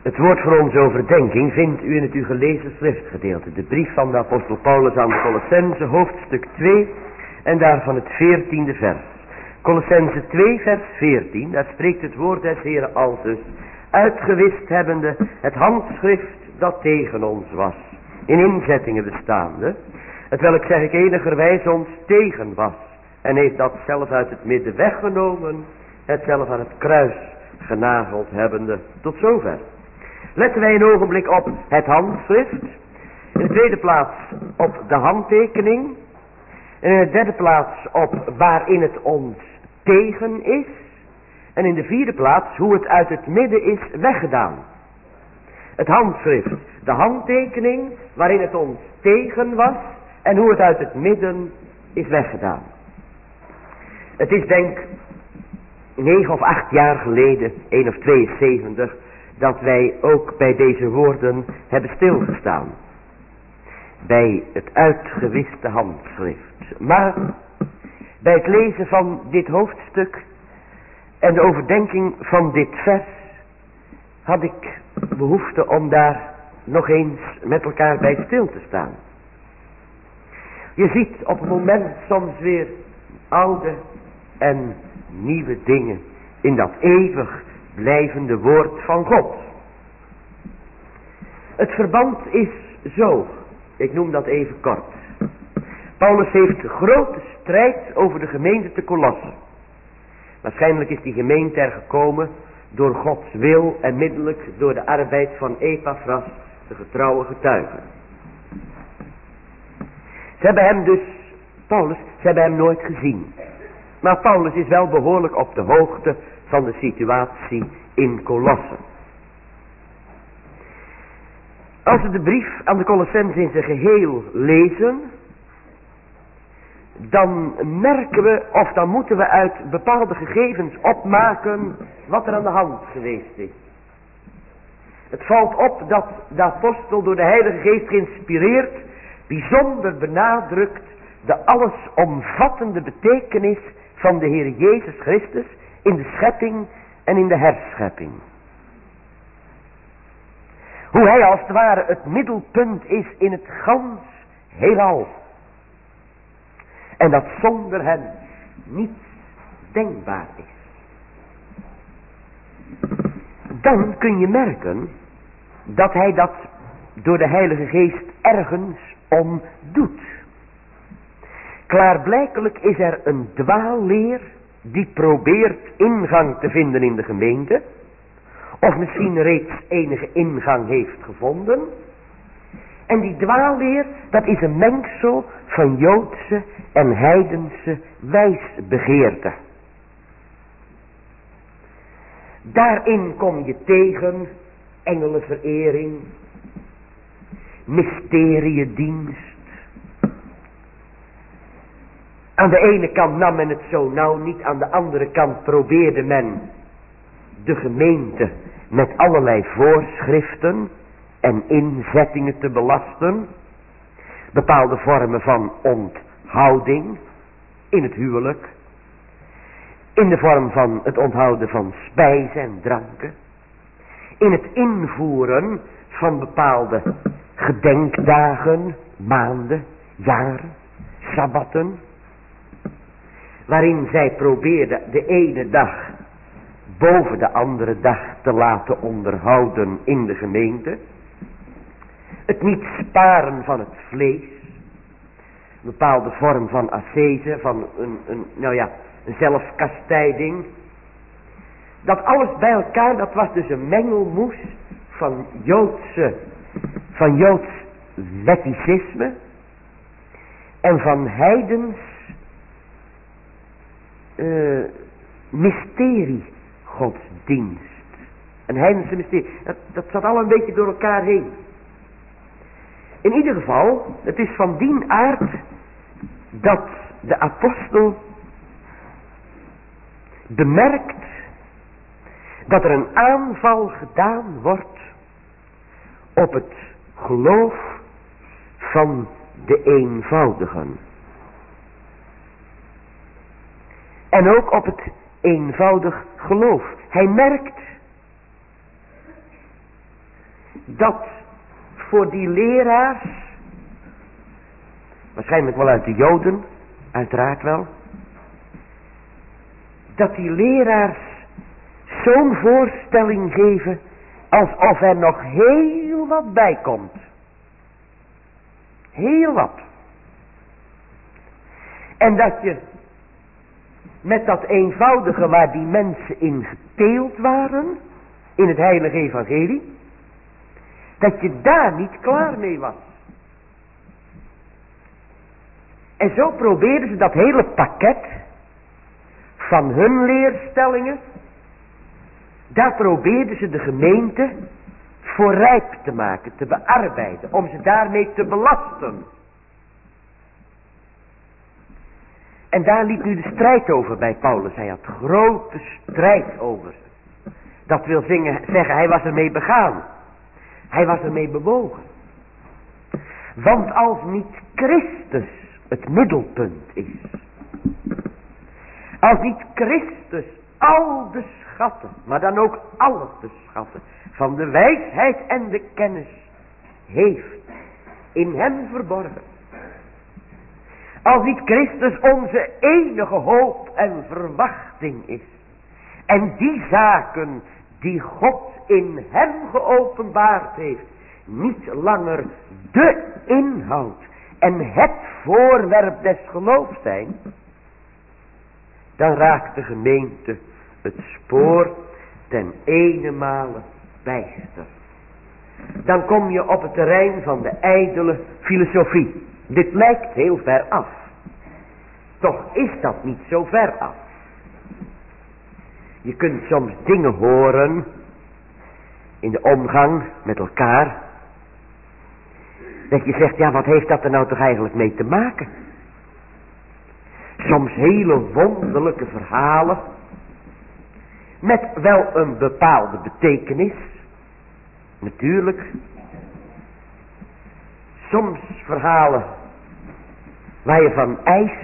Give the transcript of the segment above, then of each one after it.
Het woord voor onze overdenking vindt u in het u gelezen schriftgedeelte. De brief van de apostel Paulus aan de Colossenzen, hoofdstuk 2 en daarvan het 14e vers. Colossenzen 2 vers 14, daar spreekt het woord des Heeren aldus: uitgewist hebbende het handschrift dat tegen ons was, in inzettingen bestaande, hetwelk zeg ik enigerwijs ons tegen was, en heeft dat zelf uit het midden weggenomen, het zelf aan het kruis genageld hebbende. Tot zover. Letten wij een ogenblik op het handschrift. In de tweede plaats op de handtekening. En in de derde plaats op waarin het ons tegen is. En in de vierde plaats hoe het uit het midden is weggedaan. Het handschrift, de handtekening waarin het ons tegen was. En hoe het uit het midden is weggedaan. Het is denk 9 of 8 jaar geleden, 1 of 72, dat wij ook bij deze woorden hebben stilgestaan. Bij het uitgewiste handschrift. Maar bij het lezen van dit hoofdstuk en de overdenking van dit vers had ik behoefte om daar nog eens met elkaar bij stil te staan. Je ziet op het moment soms weer oude en nieuwe dingen in dat eeuwig blijvende woord van God. Het verband is zo, ik noem dat even kort. Paulus heeft grote strijd over de gemeente te Kolosse. Waarschijnlijk is die gemeente er gekomen door Gods wil en middelijk door de arbeid van Epaphras, de getrouwe getuige. Ze hebben hem dus, ze hebben hem nooit gezien. Maar Paulus is wel behoorlijk op de hoogte van de situatie in Kolosse. Als we de brief aan de Colossenzen in zijn geheel lezen, dan merken we, of dan moeten we uit bepaalde gegevens opmaken wat er aan de hand geweest is. Het valt op dat de apostel door de Heilige Geest geïnspireerd bijzonder benadrukt de allesomvattende betekenis van de Heer Jezus Christus in de schepping en in de herschepping. Hoe hij als het ware het middelpunt is in het gans heelal. En dat zonder hem niets denkbaar is. Dan kun je merken dat hij dat door de Heilige Geest ergens om doet. Klaarblijkelijk is er een dwaalleer die probeert ingang te vinden in de gemeente. Of misschien reeds enige ingang heeft gevonden. En die dwaalleer, dat is een mengsel van Joodse en heidense wijsbegeerte. Daarin kom je tegen engelenverering, mysteriedienst. Aan de ene kant nam men het zo nauw niet, aan de andere kant probeerde men de gemeente met allerlei voorschriften en inzettingen te belasten. Bepaalde vormen van onthouding in het huwelijk. In de vorm van het onthouden van spijzen en dranken. In het invoeren van bepaalde gedenkdagen, maanden, jaren, sabbatten. Waarin zij probeerden de ene dag boven de andere dag te laten onderhouden in de gemeente. Het niet sparen van het vlees. Een bepaalde vorm van ascese, van een zelfkastijding. Dat alles bij elkaar, dat was dus een mengelmoes van Joods wetticisme en van heidens mysteriegodsdienst. Een heidense mysterie. Dat zat al een beetje door elkaar heen. In ieder geval, het is van die aard dat de apostel bemerkt dat er een aanval gedaan wordt op het geloof van de eenvoudigen. En ook op het eenvoudig geloof. Hij merkt dat voor die leraars, waarschijnlijk wel uit de Joden, uiteraard wel, dat die leraars zo'n voorstelling geven alsof er nog heel wat bij komt. Heel wat. En dat je met dat eenvoudige waar die mensen in geteeld waren, in het heilige evangelie, dat je daar niet klaar mee was. En zo probeerden ze dat hele pakket van hun leerstellingen, daar probeerden ze de gemeente voor rijp te maken, te bearbeiden, om ze daarmee te belasten. En daar liep nu de strijd over bij Paulus. Hij had grote strijd over. Dat wil zeggen, hij was ermee begaan. Hij was ermee bewogen. Want als niet Christus het middelpunt is, als niet Christus al de schatten, maar dan ook alle de schatten van de wijsheid en de kennis heeft in hem verborgen, als niet Christus onze enige hoop en verwachting is, en die zaken die God in hem geopenbaard heeft, niet langer de inhoud en het voorwerp des geloofs zijn, dan raakt de gemeente het spoor ten enemale bijster. Dan kom je op het terrein van de ijdele filosofie. Dit lijkt heel ver af. Toch is dat niet zo ver af. Je kunt soms dingen horen in de omgang met elkaar, dat je zegt, ja, wat heeft dat er nou toch eigenlijk mee te maken? Soms hele wonderlijke verhalen, met wel een bepaalde betekenis, natuurlijk. Soms verhalen waar je van eist.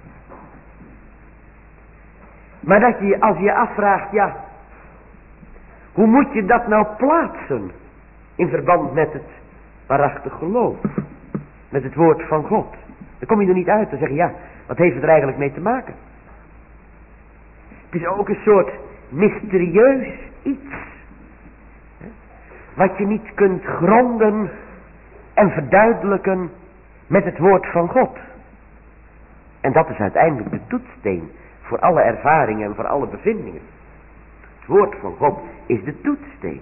Maar dat je, als je je afvraagt, ja, hoe moet je dat nou plaatsen in verband met het waarachtig geloof, met het woord van God? Dan kom je er niet uit. Dan zeg je, ja, wat heeft het er eigenlijk mee te maken? Het is ook een soort mysterieus iets, wat je niet kunt gronden en verduidelijken met het woord van God. En dat is uiteindelijk de toetssteen voor alle ervaringen en voor alle bevindingen. Het woord van God is de toetssteen.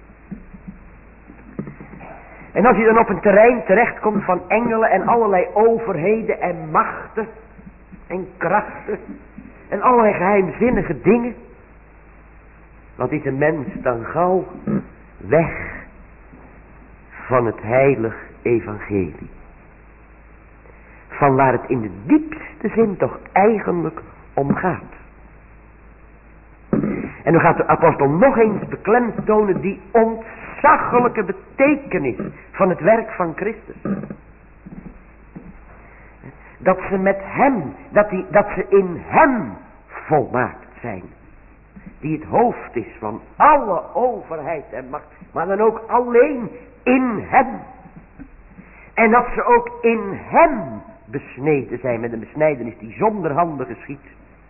En als je dan op een terrein terechtkomt van engelen en allerlei overheden en machten en krachten en allerlei geheimzinnige dingen, wat is een mens dan gauw weg van het heilig evangelie. Van waar het in de diepste zin toch eigenlijk om gaat. En dan gaat de apostel nog eens beklemtonen die ontzaglijke betekenis van het werk van Christus. Dat ze met hem, dat ze in hem volmaakt zijn. Die het hoofd is van alle overheid en macht. Maar dan ook alleen in hem. En dat ze ook in hem besneden zijn met een besnijdenis die zonder handen geschiet.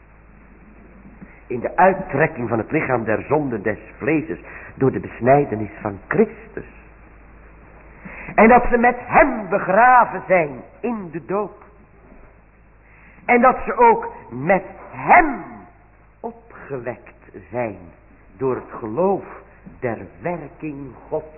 In de uittrekking van het lichaam der zonde des vleeses door de besnijdenis van Christus. En dat ze met hem begraven zijn in de dood. En dat ze ook met hem opgewekt zijn door het geloof der werking Gods.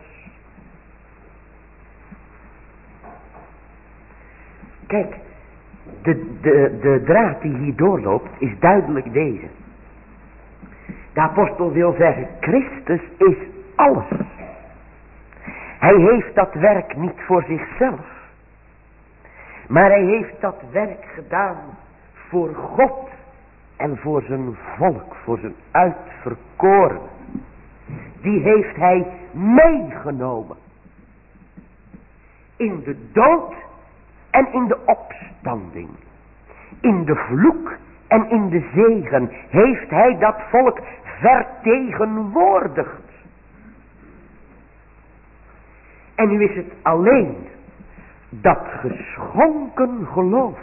Kijk, de draad die hier doorloopt is duidelijk deze. De apostel wil zeggen, Christus is alles. Hij heeft dat werk niet voor zichzelf. Maar hij heeft dat werk gedaan voor God en voor zijn volk, voor zijn uitverkoren. Die heeft hij meegenomen. In de dood en in de opstanding. In de vloek en in de zegen heeft hij dat volk vertegenwoordigd. En nu is het alleen dat geschonken geloof,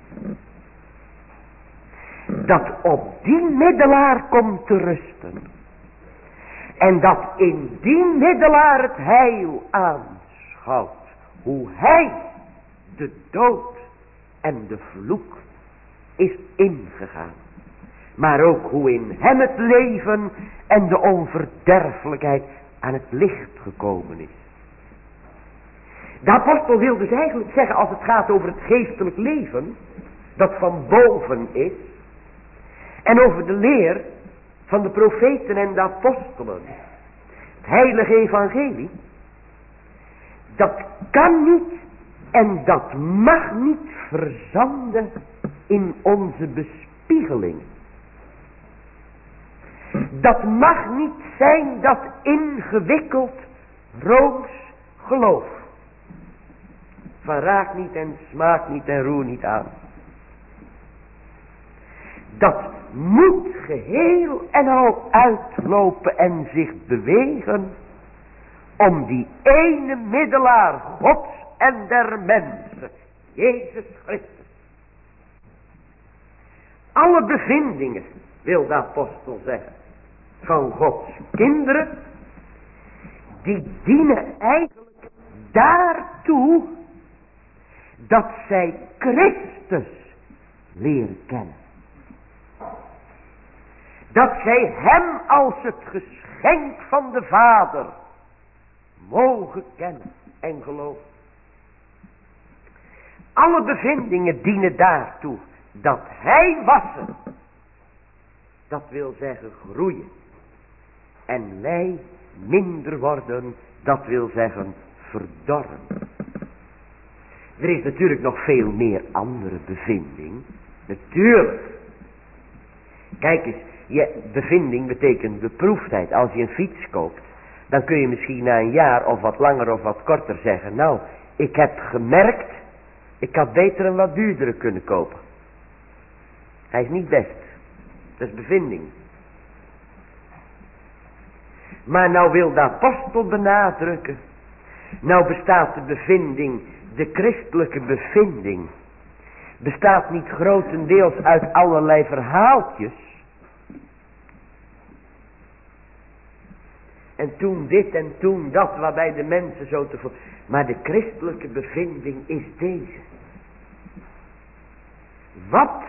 dat op die middelaar komt te rusten. En dat in die middelaar het heil aanschouwt. Hoe hij de dood en de vloek is ingegaan. Maar ook hoe in hem het leven en de onverderfelijkheid aan het licht gekomen is. De apostel wil dus eigenlijk zeggen, als het gaat over het geestelijk leven, dat van boven is, en over de leer van de profeten en de apostelen, het heilige evangelie, dat kan niet en dat mag niet verzanden in onze bespiegeling. Dat mag niet zijn dat ingewikkeld rooms geloof. Van raak niet en smaak niet en roer niet aan. Dat moet geheel en al uitlopen en zich bewegen om die ene middelaar Gods en der mensen, Jezus Christus. Alle bevindingen, wil de apostel zeggen, van Gods kinderen, die dienen eigenlijk daartoe dat zij Christus leren kennen. Dat zij hem als het geschenk van de Vader mogen kennen en geloven. Alle bevindingen dienen daartoe dat hij wassen, dat wil zeggen groeien. En wij minder worden, dat wil zeggen verdorren. Er is natuurlijk nog veel meer andere bevinding. Natuurlijk. Kijk eens, bevinding betekent beproefdheid. Als je een fiets koopt, dan kun je misschien na een jaar of wat langer of wat korter zeggen, nou, ik heb gemerkt, ik had beter een wat duurdere kunnen kopen. Hij is niet best. Dat is bevinding. Maar nou wil de apostel benadrukken, nou bestaat de bevinding, de christelijke bevinding, bestaat niet grotendeels uit allerlei verhaaltjes. En toen dit en toen dat, waarbij de mensen zo te... Maar de christelijke bevinding is deze. Wat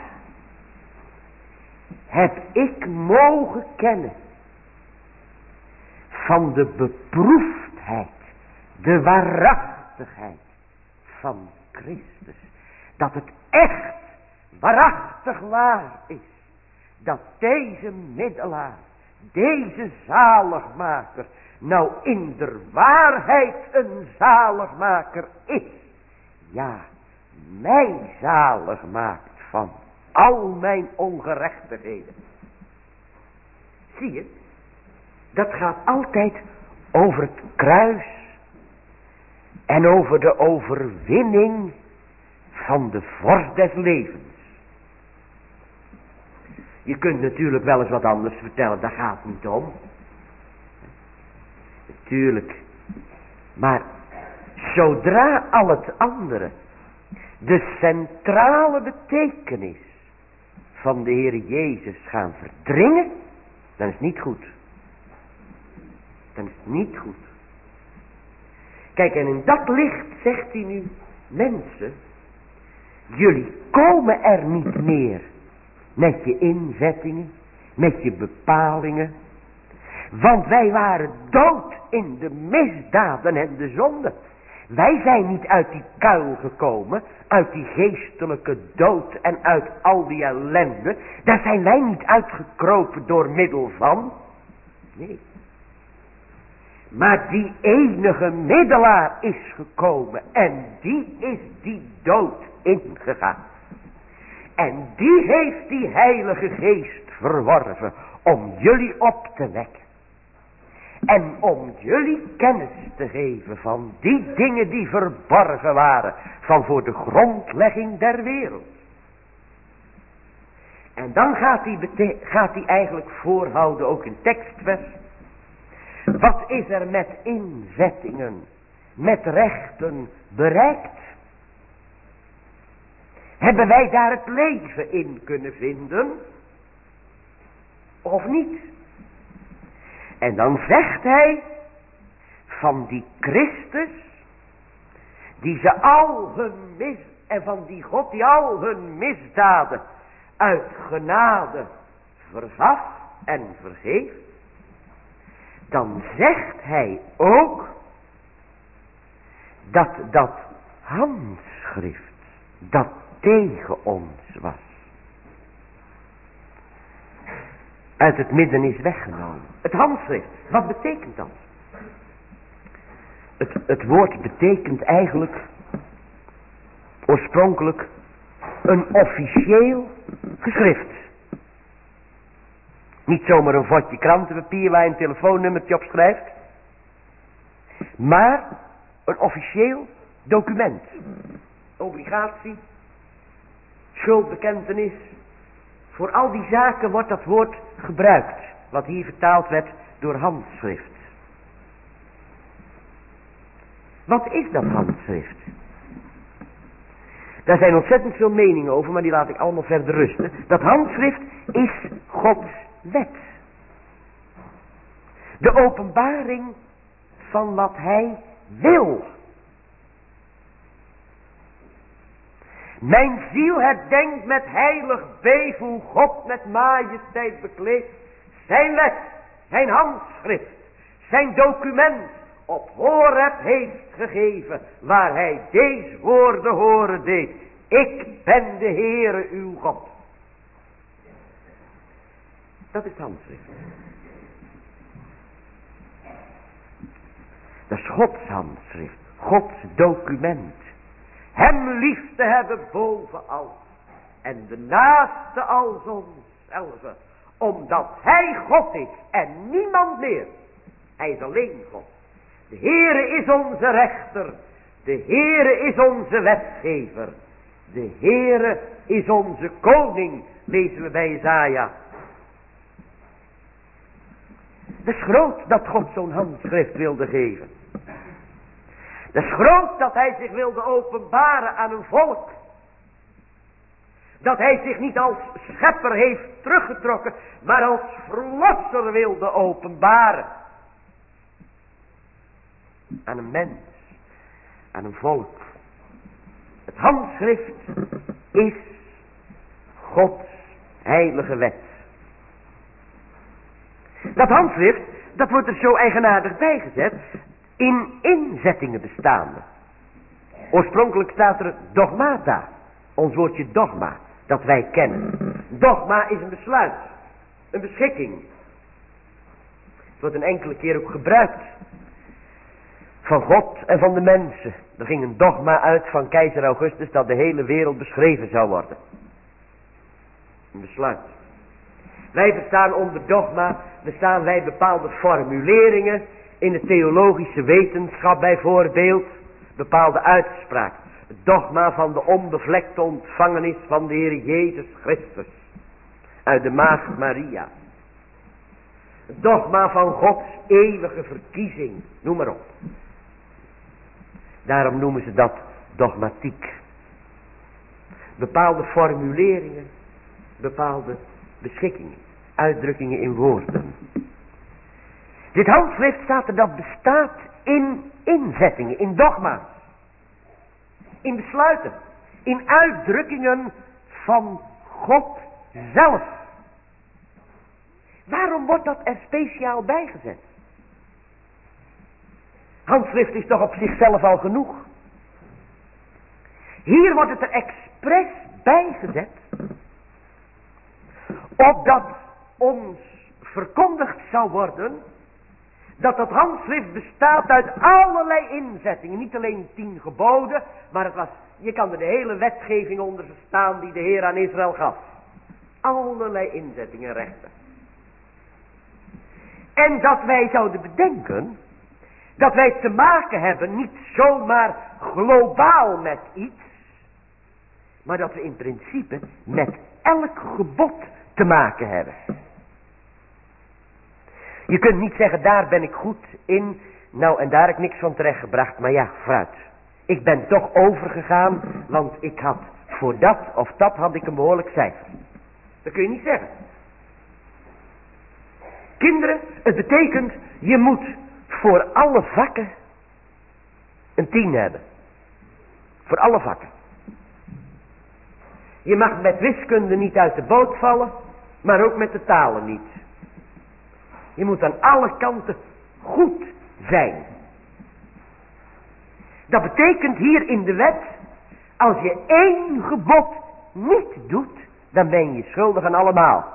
heb ik mogen kennen van de beproefdheid, de waarachtigheid van Christus. Dat het echt waarachtig waar is. Dat deze middelaar, deze zaligmaker, nou in der waarheid een zaligmaker is. Ja, mij zalig maakt van al mijn ongerechtigheden. Zie je, dat gaat altijd over het kruis en over de overwinning van de vorst des levens. Je kunt natuurlijk wel eens wat anders vertellen, daar gaat het niet om. Natuurlijk. Maar zodra al het andere de centrale betekenis van de Heer Jezus gaan verdringen, dan is het niet goed. Dan is het niet goed. Kijk, en in dat licht zegt hij nu, mensen, jullie komen er niet meer met je inzettingen, met je bepalingen. Want wij waren dood in de misdaden en de zonde. Wij zijn niet uit die kuil gekomen, uit die geestelijke dood en uit al die ellende. Daar zijn wij niet uitgekropen door middel van. Nee. Maar die enige middelaar is gekomen en die is die dood ingegaan. En die heeft die Heilige Geest verworven om jullie op te wekken. En om jullie kennis te geven van die dingen die verborgen waren van voor de grondlegging der wereld. En dan gaat hij eigenlijk voorhouden, ook in tekstvers. Wat is er met inzettingen met rechten bereikt? Hebben wij daar het leven in kunnen vinden? Of niet? En dan zegt hij van die Christus, die ze al hun en van die God die al hun misdaden uit genade vergaf en vergeeft. Dan zegt hij ook dat handschrift dat tegen ons was, uit het midden is weggenomen. Het handschrift, wat betekent dat? Het woord betekent eigenlijk oorspronkelijk een officieel geschrift. Niet zomaar een vodje krantenpapier waar je een telefoonnummertje op schrijft, maar een officieel document. Obligatie, schuldbekentenis. Voor al die zaken wordt dat woord gebruikt, wat hier vertaald werd door handschrift. Wat is dat handschrift? Daar zijn ontzettend veel meningen over, maar die laat ik allemaal verder rusten. Dat handschrift is Gods wet. De openbaring van wat hij wil. Mijn ziel herdenkt met heilig beef hoe God met majesteit bekleed zijn wet, zijn handschrift, zijn document op Horeb heeft gegeven, waar hij deze woorden horen deed. Ik ben de Heere uw God. Dat is het handschrift. Dat is Gods handschrift, Gods document. Hem lief te hebben boven alles en de naaste als onszelf, omdat hij God is en niemand meer. Hij is alleen God. De Heere is onze rechter, de Heere is onze wetgever, de Heere is onze koning, lezen we bij Jesaja. Het is groot dat God zo'n handschrift wilde geven. Het is groot dat hij zich wilde openbaren aan een volk. Dat hij zich niet als schepper heeft teruggetrokken, maar als verlosser wilde openbaren. Aan een mens, aan een volk. Het handschrift is Gods heilige wet. Dat handschrift, dat wordt er zo eigenaardig bijgezet, in inzettingen bestaande. Oorspronkelijk staat er dogmata, ons woordje dogma, dat wij kennen. Dogma is een besluit, een beschikking. Het wordt een enkele keer ook gebruikt. Van God en van de mensen. Er ging een dogma uit van keizer Augustus dat de hele wereld beschreven zou worden. Een besluit. Wij verstaan onder dogma, verstaan wij bepaalde formuleringen in de theologische wetenschap bijvoorbeeld, bepaalde uitspraak. Het dogma van de onbevlekte ontvangenis van de Heer Jezus Christus uit de maagd Maria. Het dogma van Gods eeuwige verkiezing, noem maar op. Daarom noemen ze dat dogmatiek. Bepaalde formuleringen, bepaalde beschikkingen, uitdrukkingen in woorden. Dit handschrift staat er dat bestaat in inzettingen, in dogma's, in besluiten, in uitdrukkingen van God zelf. Waarom wordt dat er speciaal bijgezet? Handschrift is toch op zichzelf al genoeg. Hier wordt het er expres bijgezet, opdat ons verkondigd zou worden dat het handschrift bestaat uit allerlei inzettingen. Niet alleen 10 geboden, maar je kan er de hele wetgeving onder verstaan die de Heer aan Israël gaf. Allerlei inzettingen en rechten. En dat wij zouden bedenken dat wij te maken hebben niet zomaar globaal met iets, maar dat we in principe met elk gebod te maken hebben. Je kunt niet zeggen, daar ben ik goed in, Nou, en daar heb ik niks van terechtgebracht, maar ja, vooruit. Ik ben toch overgegaan, want ik had voor dat of dat had ik een behoorlijk cijfer. Dat kun je niet zeggen. Kinderen, het betekent, je moet voor alle vakken een 10 hebben. Voor alle vakken. Je mag met wiskunde niet uit de boot vallen, maar ook met de talen niet. Je moet aan alle kanten goed zijn. Dat betekent hier in de wet, als je 1 gebod niet doet, dan ben je schuldig aan allemaal.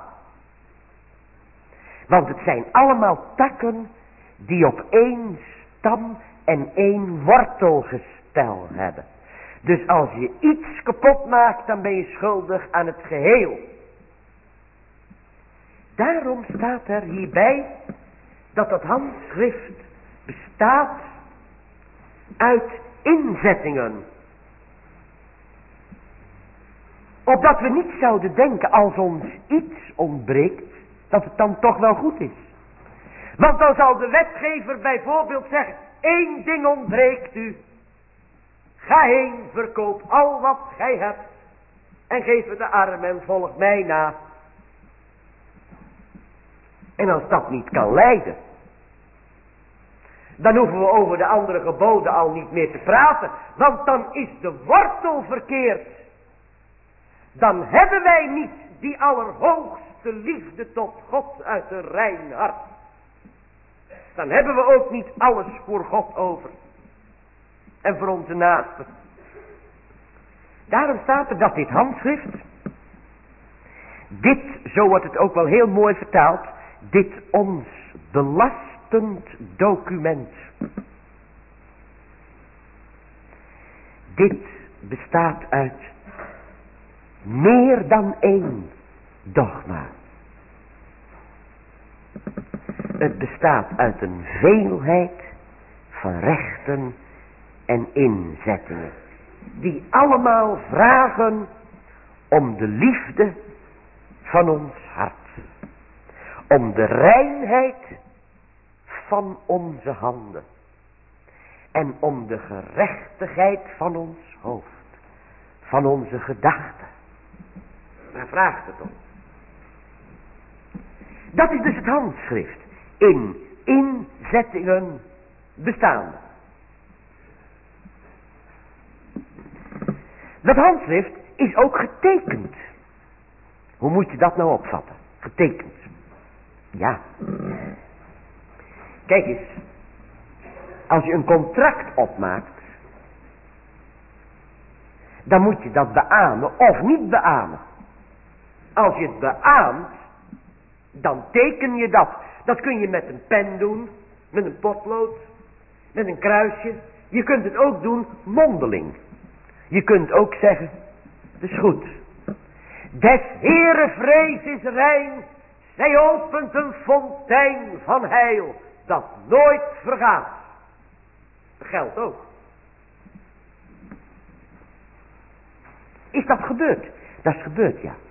Want het zijn allemaal takken die op 1 stam en 1 wortelgestel hebben. Dus als je iets kapot maakt, dan ben je schuldig aan het geheel. Daarom staat er hierbij dat het handschrift bestaat uit inzettingen. Opdat we niet zouden denken als ons iets ontbreekt, dat het dan toch wel goed is. Want dan zal de wetgever bijvoorbeeld zeggen, 1 ding ontbreekt u. Ga heen, verkoop al wat gij hebt en geef het de armen en volg mij na. En als dat niet kan leiden, dan hoeven we over de andere geboden al niet meer te praten, want dan is de wortel verkeerd. Dan hebben wij niet die allerhoogste liefde tot God uit een rein hart. Dan hebben we ook niet alles voor God over. En voor onze naasten. Daarom staat er dat dit handschrift, dit, zo wordt het ook wel heel mooi vertaald, dit ons belastend document. Dit bestaat uit meer dan 1 dogma. Het bestaat uit een veelheid van rechten en inzettingen. Die allemaal vragen om de liefde van ons hart. Om de reinheid van onze handen. En om de gerechtigheid van ons hoofd. Van onze gedachten. Daar vraagt het om. Dat is dus het handschrift. In inzettingen bestaande. Dat handschrift is ook getekend. Hoe moet je dat nou opvatten? Getekend. Ja. Kijk eens. Als je een contract opmaakt, dan moet je dat beamen of niet beamen. Als je het beaamt, dan teken je dat. Dat kun je met een pen doen, met een potlood, met een kruisje. Je kunt het ook doen mondeling. Je kunt ook zeggen, het is goed. Des Heere vrees is rein, zij opent een fontein van heil, dat nooit vergaat. Dat geldt ook. Is dat gebeurd? Dat is gebeurd, ja.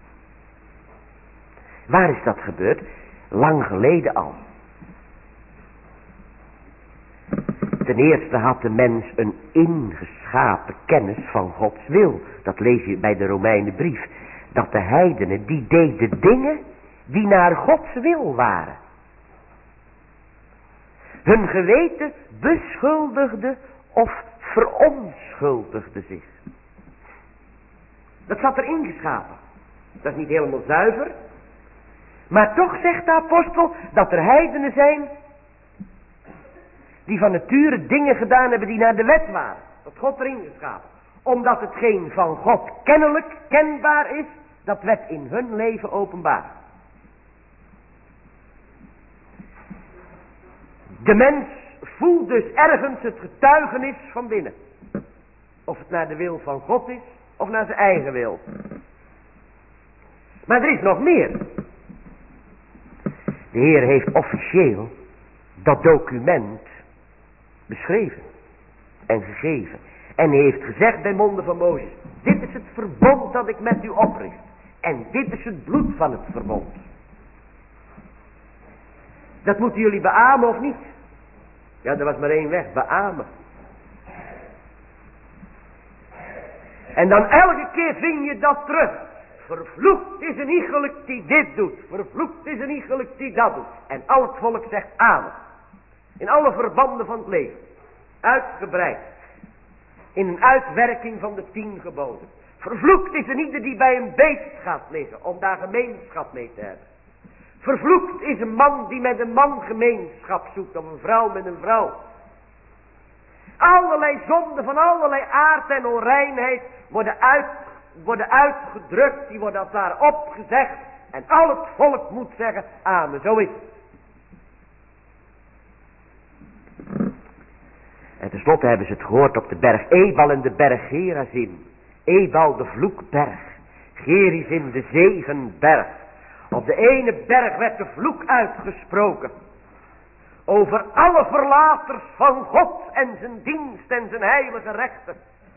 Waar is dat gebeurd? Lang geleden al. Ten eerste had de mens een ingeschapen kennis van Gods wil. Dat lees je bij de Romeinenbrief. Dat de heidenen, die deden dingen die naar Gods wil waren. Hun geweten beschuldigde of verontschuldigde zich. Dat zat er ingeschapen. Dat is niet helemaal zuiver. Maar toch zegt de apostel dat er heidenen zijn die van nature dingen gedaan hebben die naar de wet waren. Dat God erin geschapen. Omdat hetgeen van God kennelijk kenbaar is, dat werd in hun leven openbaar. De mens voelt dus ergens het getuigenis van binnen. Of het naar de wil van God is, of naar zijn eigen wil. Maar er is nog meer. De Heer heeft officieel dat document beschreven en gegeven. En hij heeft gezegd bij monden van Mozes, dit is het verbond dat ik met u opricht. En dit is het bloed van het verbond. Dat moeten jullie beamen of niet? Ja, er was maar één weg, beamen. En dan elke keer vind je dat terug. Vervloekt is een iegelijk die dit doet. Vervloekt is een iegelijk die dat doet. En al het volk zegt amen. In alle verbanden van het leven. Uitgebreid. In een uitwerking van de 10 geboden. Vervloekt is een ieder die bij een beest gaat liggen. Om daar gemeenschap mee te hebben. Vervloekt is een man die met een man gemeenschap zoekt. Of een vrouw met een vrouw. Allerlei zonden van allerlei aard en onreinheid worden uitgedrukt. Die worden als het ware opgezegd. En al het volk moet zeggen amen. Zo is het. En tenslotte hebben ze het gehoord op de berg Ebal en de berg Gerazim. Ebal de vloekberg. Gerizim de zegenberg. Op de ene berg werd de vloek uitgesproken. Over alle verlaters van God en zijn dienst en zijn heilige rechten.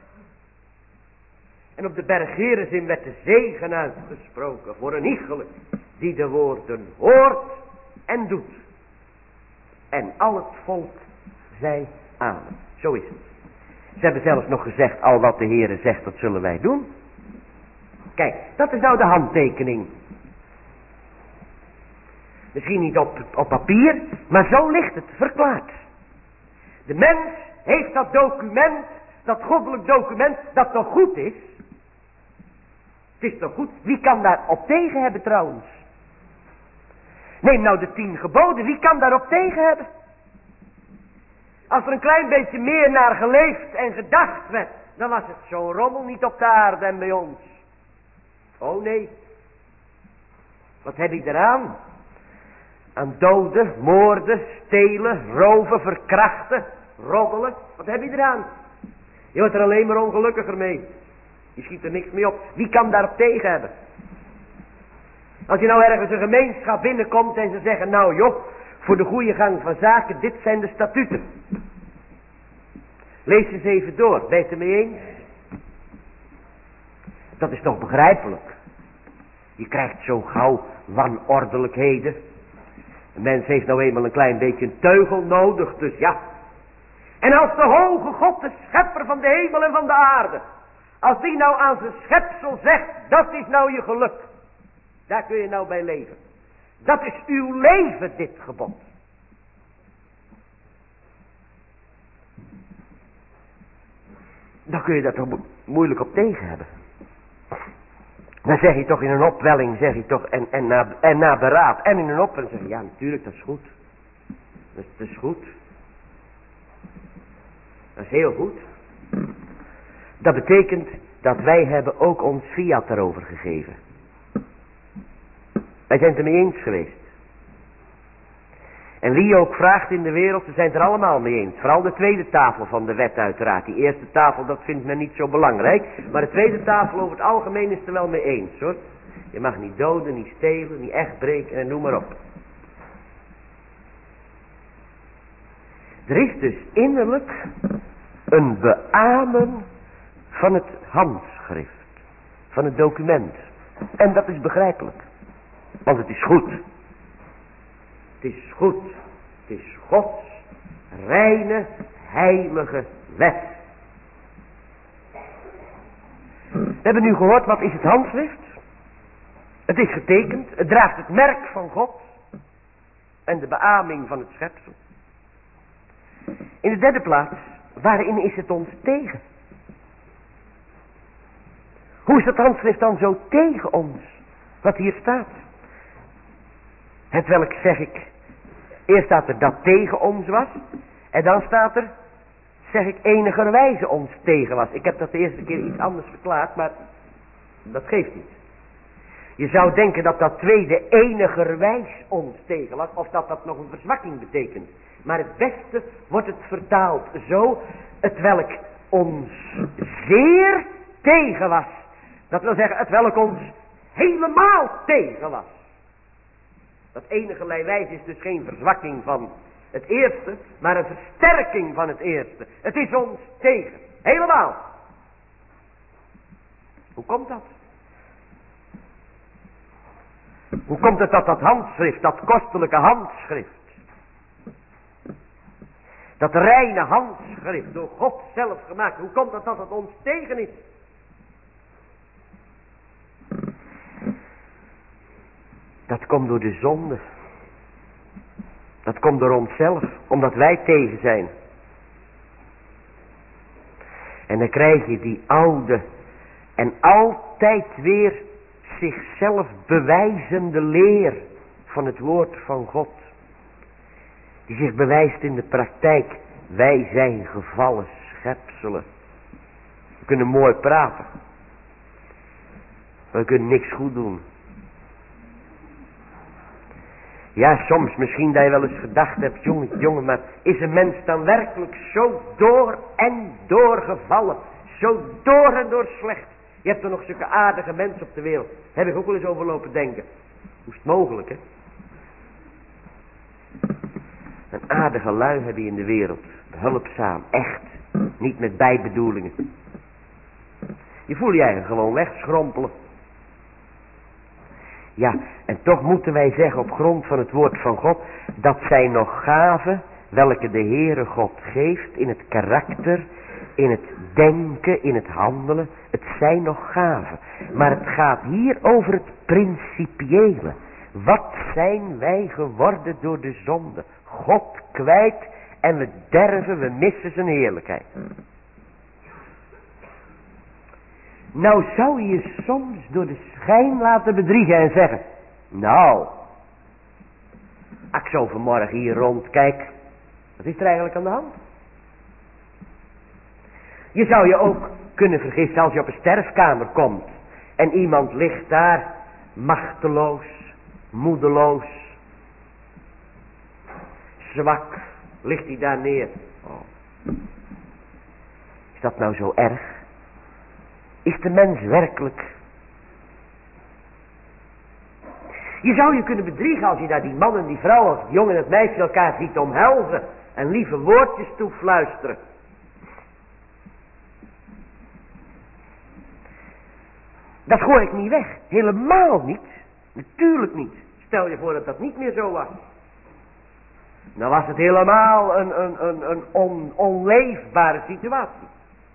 En op de berg Gerizim werd de zegen uitgesproken voor een iegelijk die de woorden hoort en doet. En al het volk zei amen. Zo is het. Ze hebben zelfs nog gezegd, al wat de Heere zegt, dat zullen wij doen. Kijk, dat is nou de handtekening. Misschien niet op papier, maar zo ligt het verklaard. De mens heeft dat document, dat goddelijk document, dat toch goed is. Het is toch goed? Wie kan daar op tegen hebben trouwens? Neem nou de 10 geboden, wie kan daarop tegen hebben? Als er een klein beetje meer naar geleefd en gedacht werd, dan was het zo'n rommel niet op de aarde en bij ons. Oh nee. Wat heb ik eraan? Aan doden, moorden, stelen, roven, verkrachten, roddelen. Wat heb je eraan? Je wordt er alleen maar ongelukkiger mee. Je schiet er niks mee op. Wie kan daarop tegen hebben? Als je nou ergens een gemeenschap binnenkomt en ze zeggen, nou joh, voor de goede gang van zaken, dit zijn de statuten. Lees eens even door, ben je het ermee eens? Dat is toch begrijpelijk. Je krijgt zo gauw wanordelijkheden. Een mens heeft nou eenmaal een klein beetje een teugel nodig, dus ja. En als de hoge God, de schepper van de hemel en van de aarde, als die nou aan zijn schepsel zegt, dat is nou je geluk. Daar kun je nou bij leven. Dat is uw leven, dit gebod. Dan kun je daar toch moeilijk op tegen hebben. Dan zeg je toch in een opwelling, zeg je toch, en na beraad, en in een opwelling zeg je, ja natuurlijk, dat is goed. Dat is goed. Dat is heel goed. Dat betekent dat wij hebben ook ons fiat erover gegeven. Wij zijn het ermee eens geweest. En wie je ook vraagt in de wereld, ze zijn het er allemaal mee eens. Vooral de tweede tafel van de wet uiteraard. Die eerste tafel, dat vindt men niet zo belangrijk. Maar de tweede tafel over het algemeen is het er wel mee eens hoor. Je mag niet doden, niet stelen, niet echt breken en noem maar op. Er is dus innerlijk een beamen van het handschrift. Van het document. En dat is begrijpelijk. Want het is goed. Het is goed. Het is Gods reine, heilige wet. We hebben nu gehoord, wat is het handschrift? Het is getekend. Het draagt het merk van God. En de beaming van het schepsel. In de derde plaats, waarin is het ons tegen? Hoe is het handschrift dan zo tegen ons? Wat hier staat. Het welk zeg ik. Eerst staat er dat tegen ons was. En dan staat er, zeg ik, enigerwijze ons tegen was. Ik heb dat de eerste keer iets anders verklaard, maar dat geeft niet. Je zou denken dat dat tweede enigerwijs ons tegen was, of dat dat nog een verzwakking betekent. Maar het beste wordt het vertaald zo, het welk ons zeer tegen was. Dat wil zeggen, het welk ons helemaal tegen was. Dat enigerlei wijs is dus geen verzwakking van het eerste, maar een versterking van het eerste. Het is ons tegen. Helemaal. Hoe komt dat? Hoe komt het dat dat handschrift, dat kostelijke handschrift, Dat reine handschrift door God zelf gemaakt. Hoe komt het dat het ons tegen is? Dat komt door de zonde. Dat komt door onszelf, omdat wij tegen zijn. En dan krijg je die oude en altijd weer zichzelf bewijzende leer van het woord van God. Die zich bewijst in de praktijk. Wij zijn gevallen schepselen. We kunnen mooi praten. Maar we kunnen niks goed doen. Ja, soms misschien dat je wel eens gedacht hebt, jongen, maar is een mens dan werkelijk zo door en door gevallen? Zo door en door slecht? Je hebt er nog zulke aardige mensen op de wereld. Heb ik ook wel eens over lopen denken. Hoe is het mogelijk, hè? Een aardige lui heb je in de wereld. Behulpzaam, echt. Niet met bijbedoelingen. Je voelt je eigen gewoon wegschrompelen. Ja, en toch moeten wij zeggen op grond van het woord van God, dat zijn nog gaven welke de Heere God geeft in het karakter, in het denken, in het handelen. Het zijn nog gaven. Maar het gaat hier over het principiële. Wat zijn wij geworden door de zonde? God kwijt en we derven, we missen zijn heerlijkheid. Nou zou je je soms door de schijn laten bedriegen en zeggen, nou, als ik zo vanmorgen hier rondkijk, wat is er eigenlijk aan de hand? Je zou je ook kunnen vergissen als je op een sterfkamer komt en iemand ligt daar machteloos, moedeloos, zwak, ligt hij daar neer. Oh. Is dat nou zo erg? Is de mens werkelijk? Je zou je kunnen bedriegen als je daar die man en die vrouw, als het jongen en het meisje elkaar ziet omhelzen en lieve woordjes toefluisteren. Dat gooi ik niet weg. Helemaal niet. Natuurlijk niet. Stel je voor dat dat niet meer zo was. Dan was het helemaal een onleefbare situatie.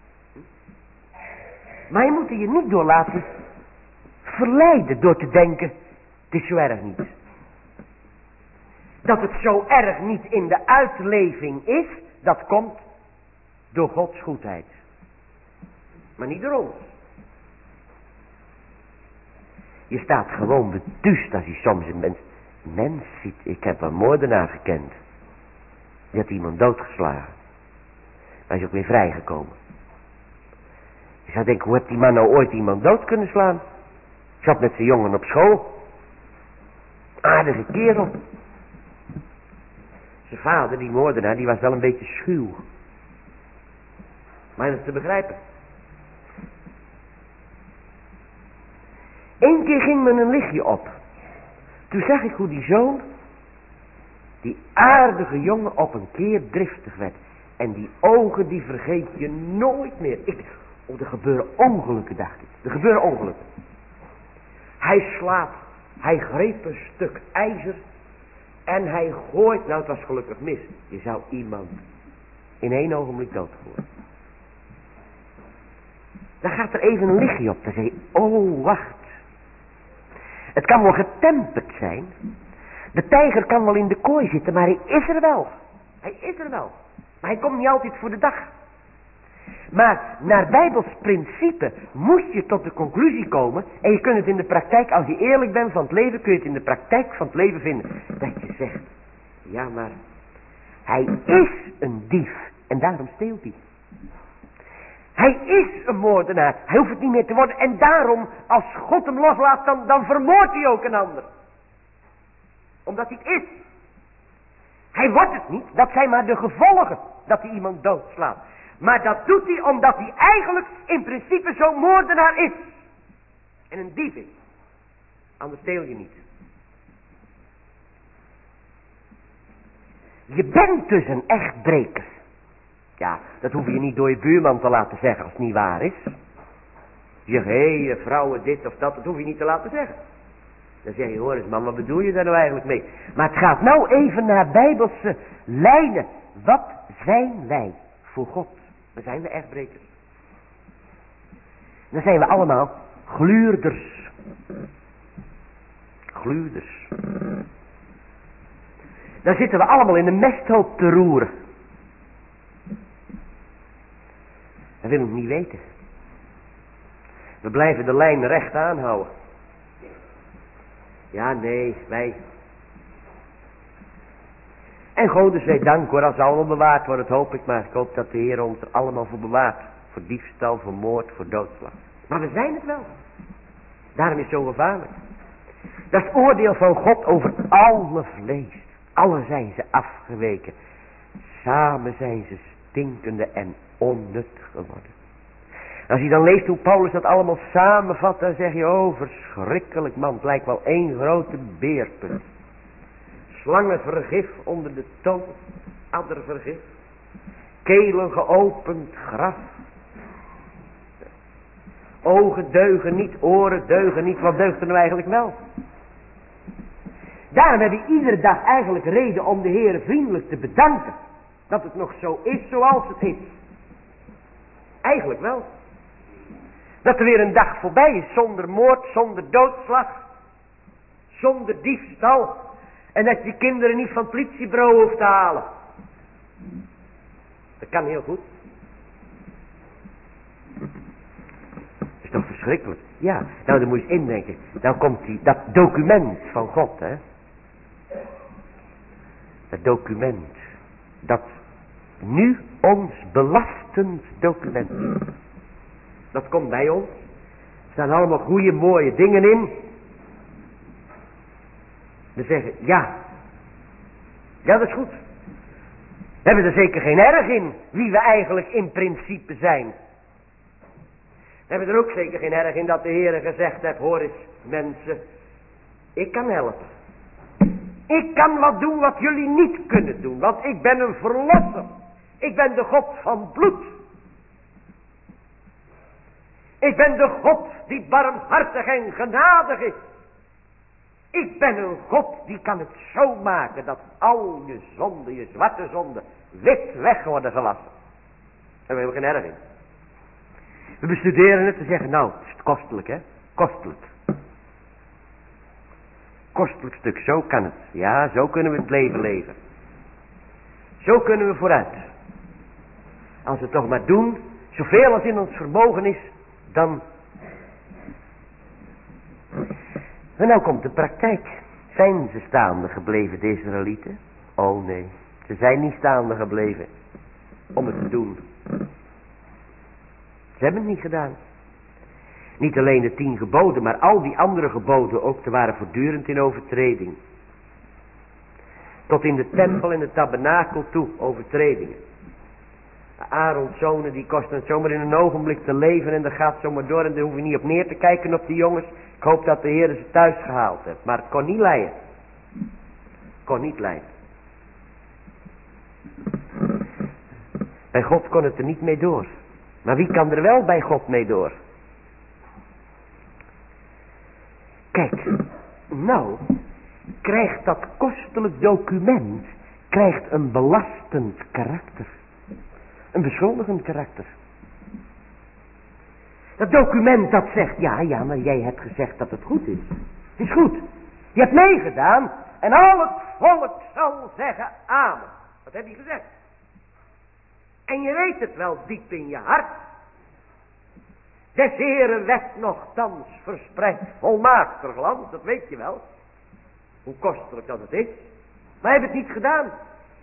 Maar je moet er je niet door laten verleiden door te denken, het is zo erg niet. Dat het zo erg niet in de uitleving is, dat komt door Gods goedheid. Maar niet door ons. Je staat gewoon beduust als je soms een mens ziet. Ik heb een moordenaar gekend. Die had iemand doodgeslagen. Maar hij is ook weer vrijgekomen. Je zou denken, hoe heeft die man nou ooit iemand dood kunnen slaan? Zat met zijn jongen op school. Aardige kerel. Zijn vader, die moordenaar, die was wel een beetje schuw. Maar dat is te begrijpen. Eén keer ging me een lichtje op. Toen zag ik hoe die zoon, die aardige jongen, op een keer driftig werd. En die ogen, die vergeet je nooit meer. Er gebeuren ongelukken, dacht ik. Er gebeuren ongelukken. Hij slaat. Hij greep een stuk ijzer. En hij gooit. Nou, het was gelukkig mis. Je zou iemand in 1 ogenblik doodgooien. Dan gaat er even een lichtje op. Dan zeg je, oh, wacht. Het kan wel getemperd zijn. De tijger kan wel in de kooi zitten, maar hij is er wel. Hij is er wel. Maar hij komt niet altijd voor de dag. Maar naar Bijbels principe moest je tot de conclusie komen. En je kunt het in de praktijk, als je eerlijk bent van het leven, kun je het in de praktijk van het leven vinden. Dat je zegt, ja maar, hij is een dief. En daarom steelt hij. Hij is een moordenaar. Hij hoeft het niet meer te worden. En daarom, als God hem loslaat, dan vermoordt hij ook een ander. Omdat hij het is. Hij wordt het niet. Dat zijn maar de gevolgen dat hij iemand doodslaat. Maar dat doet hij omdat hij eigenlijk in principe zo'n moordenaar is. En een dief is. Anders steel je niet. Je bent dus een echtbreker. Ja, dat hoef je niet door je buurman te laten zeggen als het niet waar is. Je hé, vrouwen dit of dat hoef je niet te laten zeggen. Dan zeg je, hoor eens man, wat bedoel je daar nou eigenlijk mee? Maar het gaat nou even naar Bijbelse lijnen. wat zijn wij voor God? We zijn de echtbrekers. Dan zijn we allemaal gluurders. Gluurders. Dan zitten we allemaal in een mesthoop te roeren. Dat willen we niet weten. We blijven de lijn recht aanhouden. Ja, nee, wij. En God dus wij dank hoor, als ze allemaal bewaard worden, dat hoop ik maar. Ik hoop dat de Heer ons er allemaal voor bewaart. Voor diefstal, voor moord, voor doodslag. Maar we zijn het wel. Daarom is het zo gevaarlijk. Dat is het oordeel van God over alle vlees. Alle zijn ze afgeweken. Samen zijn ze stinkende en onnut geworden. Als je dan leest hoe Paulus dat allemaal samenvat, dan zeg je, oh verschrikkelijk man, het lijkt wel één grote beerput. Slangenvergif onder de tong, addervergif, kelen geopend graf. Ogen deugen niet, oren deugen niet, wat deugt er nou eigenlijk wel? Daarom heb je iedere dag eigenlijk reden om de Heer vriendelijk te bedanken. Dat het nog zo is zoals het is. Eigenlijk wel. Dat er weer een dag voorbij is zonder moord, zonder doodslag, zonder diefstal. En dat je kinderen niet van het politiebureau hoeft te halen. Dat kan heel goed. Dat is toch verschrikkelijk? Ja, nou dan moet je eens indenken. Dan komt dat document van God, hè. Dat document. Dat nu ons belastend document. Dat komt bij ons. Er staan allemaal goede, mooie dingen in. We zeggen, ja. Ja, dat is goed. We hebben er zeker geen erg in, wie we eigenlijk in principe zijn. We hebben er ook zeker geen erg in dat de Heer gezegd heeft, hoor eens mensen, ik kan helpen. Ik kan wat doen wat jullie niet kunnen doen, want ik ben een verlosser. Ik ben de God van bloed. Ik ben de God die barmhartig en genadig is. Ik ben een God die kan het zo maken dat al je zonden, je zwarte zonden, wit weg worden gewassen. Daar hebben we geen erg in. We bestuderen het en zeggen, nou, het is kostelijk, hè? Kostelijk. Kostelijk stuk, zo kan het. Ja, zo kunnen we het leven leven. Zo kunnen we vooruit. Als we het toch maar doen, zoveel als in ons vermogen is, dan... En nou komt de praktijk. Zijn ze staande gebleven, de Israëlieten? Oh nee, ze zijn niet staande gebleven om het te doen. Ze hebben het niet gedaan. Niet alleen de 10 geboden, maar al die andere geboden ook, ze waren voortdurend in overtreding. Tot in de tempel en de tabernakel toe, overtredingen. Aarons zonen, die kosten het zomaar in een ogenblik te leven en dat gaat zomaar door en daar hoef je niet op neer te kijken op die jongens. Ik hoop dat de Heer ze thuis gehaald heeft, maar het kon niet leiden. Kon niet leiden. Bij God kon het er niet mee door. Maar wie kan er wel bij God mee door? Kijk, nou, krijgt dat kostelijk document, krijgt een belastend karakter. Een beschuldigend karakter. Dat document dat zegt, ja, maar jij hebt gezegd dat het goed is. Het is goed. Je hebt meegedaan en al het volk zal zeggen amen. Wat heb je gezegd? En je weet het wel diep in je hart. Des Heeren wet nochtans verspreidt volmaakter glans, dat weet je wel. Hoe kostelijk dat het is. Maar je hebt het niet gedaan.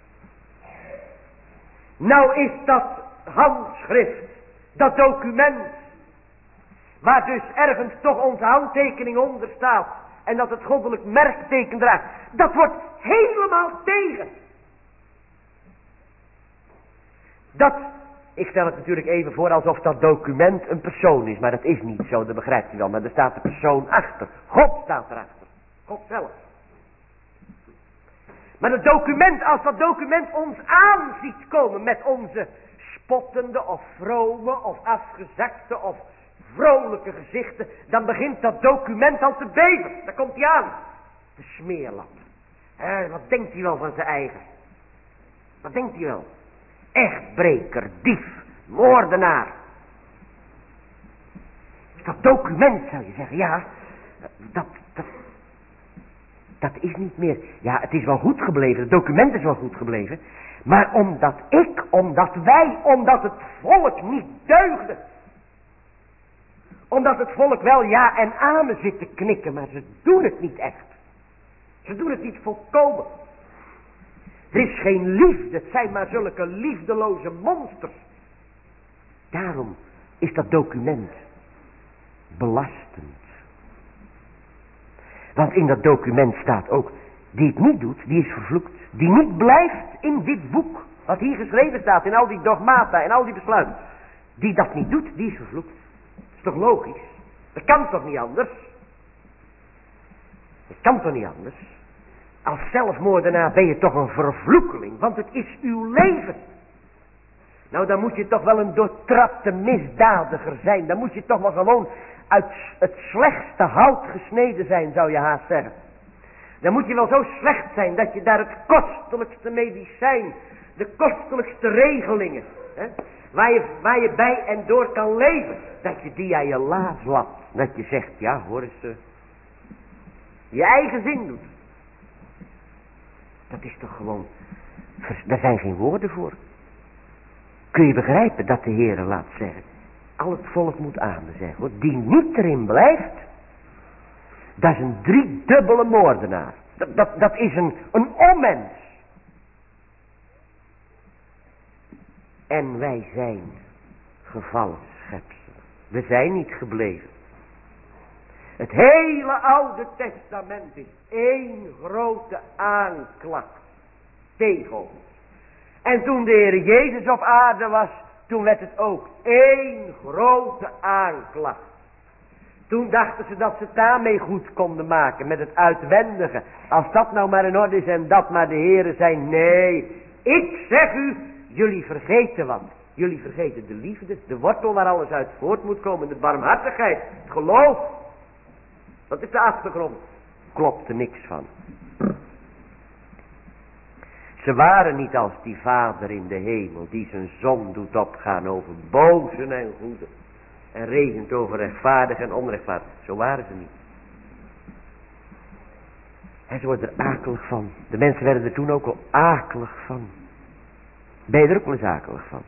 Nou is dat handschrift, dat document, waar dus ergens toch onze handtekening onder staat en dat het goddelijk merkteken draagt, dat wordt helemaal tegen. Dat, ik stel het natuurlijk even voor alsof dat document een persoon is, maar dat is niet zo, dat begrijpt u wel, maar er staat de persoon achter. God staat erachter, God zelf. Maar het document, als dat document ons aan ziet komen met onze spottende of vrome of afgezakte of vrolijke gezichten, dan begint dat document al te beven. Daar komt hij aan. De smeerlap. Wat denkt hij wel van zijn eigen? Wat denkt u wel? Echtbreker, dief, moordenaar. Dat document, zou je zeggen, ja, dat is niet meer. Ja, het is wel goed gebleven, het document is wel goed gebleven. Maar omdat het volk niet deugde. Omdat het volk wel ja en amen zit te knikken, maar ze doen het niet echt. Ze doen het niet volkomen. Er is geen liefde, het zijn maar zulke liefdeloze monsters. Daarom is dat document belastend. Want in dat document staat ook, die het niet doet, die is vervloekt. Die niet blijft in dit boek, wat hier geschreven staat, in al die dogmata en al die besluiten. Die dat niet doet, die is vervloekt. Dat is toch logisch? Dat kan toch niet anders? Dat kan toch niet anders? Als zelfmoordenaar ben je toch een vervloekeling, want het is uw leven. Nou, dan moet je toch wel een doortrapte misdadiger zijn. Dan moet je toch wel gewoon uit het slechtste hout gesneden zijn, zou je haast zeggen. Dan moet je wel zo slecht zijn dat je daar het kostelijkste medicijn, de kostelijkste regelingen, hè, waar je bij en door kan leven, dat je die aan je laars laat. Dat je zegt, ja hoor eens, je eigen zin doet. Dat is toch gewoon, daar zijn geen woorden voor. Kun je begrijpen dat de Heere laat zeggen, al het volk moet amen zeggen, hoor. Die niet erin blijft, dat is een driedubbele moordenaar. Dat is een onmens. En wij zijn gevallen schepselen. We zijn niet gebleven. Het hele Oude Testament is één grote aanklacht tegen ons. En toen de Heer Jezus op aarde was, toen werd het ook één grote aanklacht. Toen dachten ze dat ze het daarmee goed konden maken, met het uitwendige. Als dat nou maar in orde is en dat maar de Heere zijn. Nee, ik zeg u, jullie vergeten wat. Jullie vergeten de liefde, de wortel waar alles uit voort moet komen, de barmhartigheid, het geloof. Dat is de achtergrond. Klopt er niks van. Ze waren niet als die Vader in de hemel, die zijn zon doet opgaan over bozen en goeden. En regent over rechtvaardig en onrechtvaardig. Zo waren ze niet. En ze worden er akelig van. De mensen werden er toen ook al akelig van. Ben je er ook wel eens akelig van?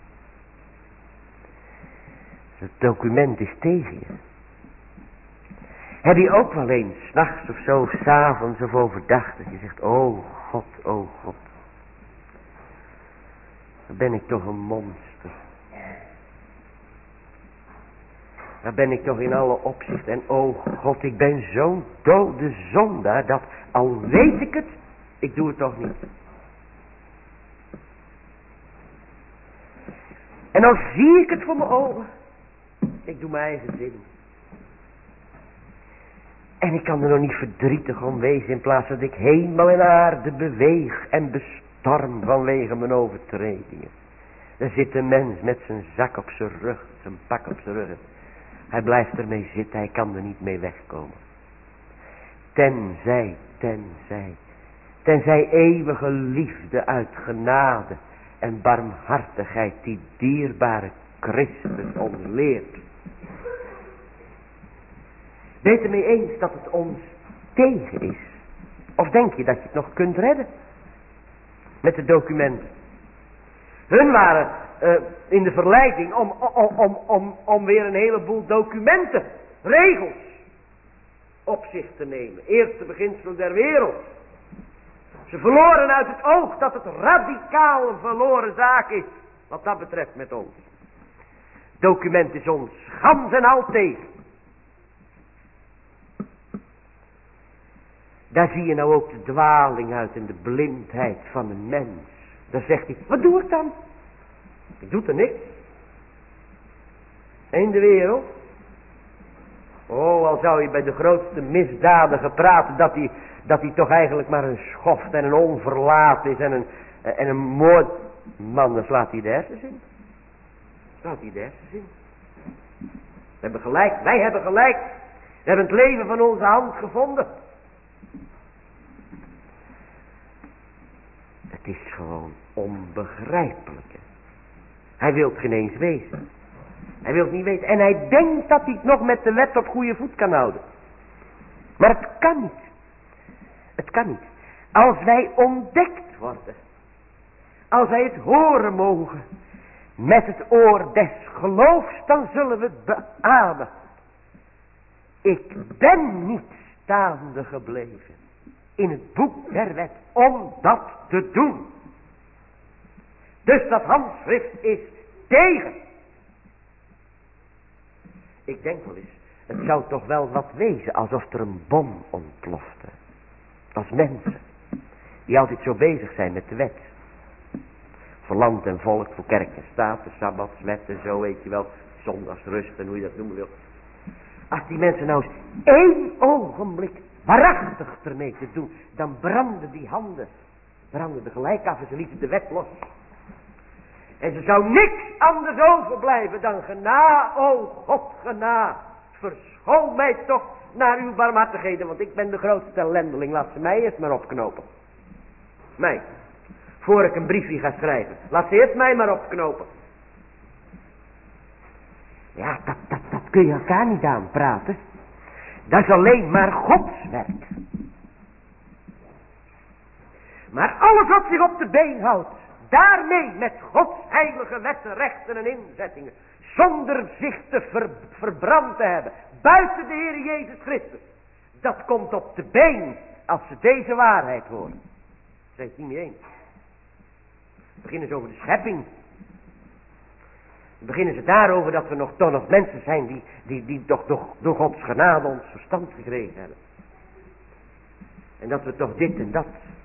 Het document is tegen je. Heb je ook wel eens, 's nachts of zo, 's avonds of overdag, dat je zegt, oh God, oh God. Dan ben ik toch een monster. Dan ben ik toch in alle opzichten. En oh God, ik ben zo'n dode zondaar, dat al weet ik het, ik doe het toch niet. En dan zie ik het voor mijn ogen. Ik doe mijn eigen zin. En ik kan er nog niet verdrietig om wezen, in plaats dat ik hemel en aarde beweeg en bestorm vanwege mijn overtredingen. Er zit een mens met zijn zak op zijn rug, zijn pak op zijn rug. Hij blijft ermee zitten, hij kan er niet mee wegkomen. Tenzij eeuwige liefde uit genade en barmhartigheid die dierbare Christus ons leert. Ben je het ermee eens dat het ons tegen is? Of denk je dat je het nog kunt redden? Met de documenten. Hun waren in de verleiding om weer een heleboel documenten, regels, op zich te nemen. Eerste beginsel der wereld. Ze verloren uit het oog dat het radicaal een verloren zaak is. Wat dat betreft met ons. Document is ons gans en al tegen. Daar zie je nou ook de dwaling uit en de blindheid van een mens. Dan zegt hij, wat doe ik dan? Ik doe er niks. In de wereld. Oh, al zou je bij de grootste misdadiger praten dat hij toch eigenlijk maar een schoft en een onverlaat is en een moord. Man, dan slaat hij de hersens in. Slaat hij de hersens in. We hebben gelijk, wij hebben gelijk. We hebben het leven van onze hand gevonden. Het Het is gewoon onbegrijpelijk. Hè? Hij wil het geen eens wezen. Hij wil het niet weten. En hij denkt dat hij het nog met de wet op goede voet kan houden. Maar het kan niet. Het kan niet. Als wij ontdekt worden. Als wij het horen mogen. Met het oor des geloofs. Dan zullen we het beamen. Ik ben niet staande gebleven. In het boek der wet. Om dat te doen. Dus dat handschrift is tegen. Ik denk wel eens. Het zou toch wel wat wezen. Alsof er een bom ontplofte. Als mensen. Die altijd zo bezig zijn met de wet. Voor land en volk. Voor kerk en staat. De sabbatswet en zo weet je wel. Zondagsrust en hoe je dat noemen wil. Als die mensen nou eens 1 ogenblik waarachtig ermee te doen. Dan brandden die handen. Brandden gelijk af en ze lieten de wet los. En er zou niks anders overblijven dan gena, o God, gena. Verschoon mij toch naar uw barmhartigheden, want ik ben de grootste ellendeling. Laat ze mij eerst maar opknopen. Mij. Voor ik een briefje ga schrijven. Laat ze eerst mij maar opknopen. Ja, dat kun je elkaar niet aanpraten. Dat is alleen maar Gods werk. Maar alles wat zich op de been houdt. Daarmee met Gods heilige wetten, rechten en inzettingen. Zonder zich te verbrand te hebben. Buiten de Heer Jezus Christus. Dat komt op de been als ze deze waarheid horen. Zeg het niet meer eens. Dan beginnen ze over de schepping. Dan beginnen ze daarover dat we toch nog mensen zijn die toch door Gods genade ons verstand gekregen hebben. En dat we toch dit en dat.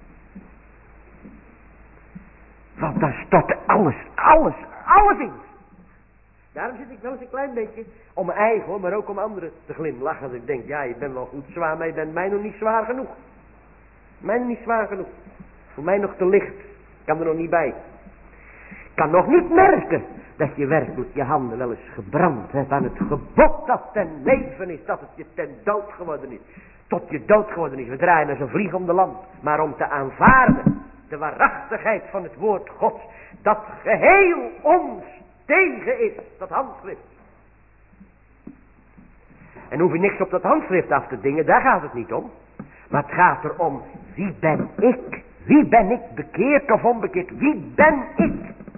Want dan stort alles in. Daarom zit ik wel eens een klein beetje om mijn eigen, maar ook om anderen te glimlachen. Als ik denk, ja, je bent wel goed zwaar, maar je bent mij nog niet zwaar genoeg. Mij nog niet zwaar genoeg. Voor mij nog te licht. Ik kan er nog niet bij. Ik kan nog niet merken dat je werkelijk je handen wel eens gebrand hebt aan het gebod dat ten leven is. Dat het je ten dood geworden is. Tot je dood geworden is. We draaien als een vlieg om de lamp. Maar om te aanvaarden de waarachtigheid van het woord Gods. Dat geheel ons tegen is. Dat handschrift. En hoef je niks op dat handschrift af te dingen. Daar gaat het niet om. Maar het gaat erom. Wie ben ik? Wie ben ik? Bekeerd of onbekeerd? Wie ben ik?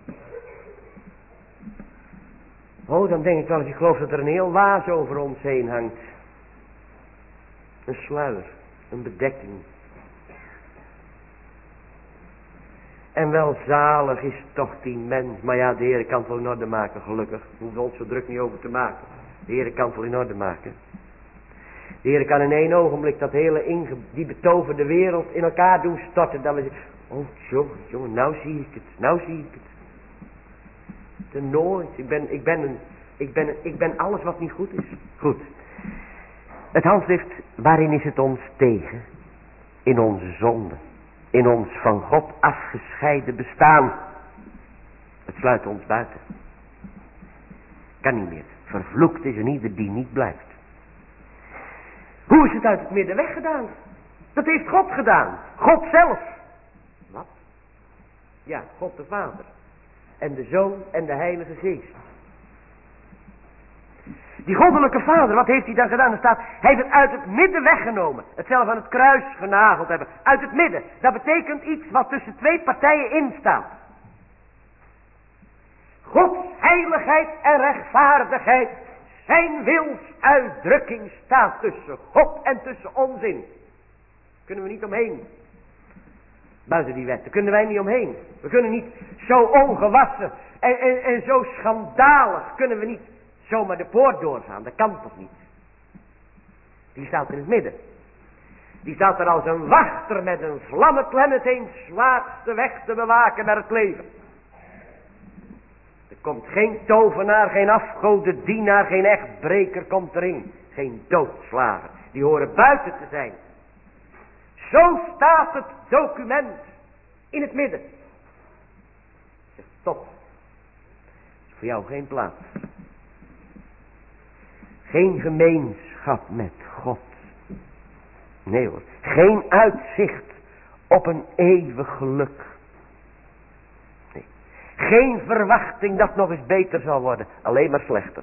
Oh, dan denk ik wel eens. Ik geloof dat er een heel waas over ons heen hangt. Een sluier. Een bedekking. En wel zalig is toch die mens. Maar ja, de Heer kan het wel in orde maken, gelukkig. We hoeven ons zo druk niet over te maken. De Heer kan het wel in orde maken. De Heer kan in 1 ogenblik dat hele die betoverde wereld in elkaar doen storten. Dat we zeggen, oh jongen, nou zie ik het. Ten nooit. Ik ben alles wat niet goed is. Goed. Het handschrift, waarin is het ons tegen? In onze zonde. In ons van God afgescheiden bestaan. Het sluit ons buiten. Kan niet meer. Vervloekt is een ieder die niet blijft. Hoe is het uit het midden weggedaan? Dat heeft God gedaan. God zelf. Wat? Ja, God de Vader. En de Zoon en de Heilige Geest. Die goddelijke Vader, wat heeft hij dan gedaan? Er staat, hij heeft het uit het midden weggenomen. Het zelf aan het kruis genageld hebben. Uit het midden. Dat betekent iets wat tussen 2 partijen instaat. Gods heiligheid en rechtvaardigheid. Zijn wilsuitdrukking staat tussen God en tussen ons in. Kunnen we niet omheen. Buiten die wet, daar kunnen wij niet omheen. We kunnen niet zo ongewassen en zo schandalig kunnen we niet zomaar de poort doorgaan. Dat kan toch niet. Die staat in het midden. Die staat er als een wachter met een vlammenklem het eens zwaarste weg te bewaken naar het leven. Er komt geen tovenaar, geen afgodendienaar, geen echtbreker komt erin. Geen doodslager. Die horen buiten te zijn. Zo staat het document in het midden. Zeg, stop. Is voor jou geen plaats. Geen gemeenschap met God. Nee hoor. Geen uitzicht op een eeuwig geluk. Geen verwachting dat het nog eens beter zal worden. Alleen maar slechter.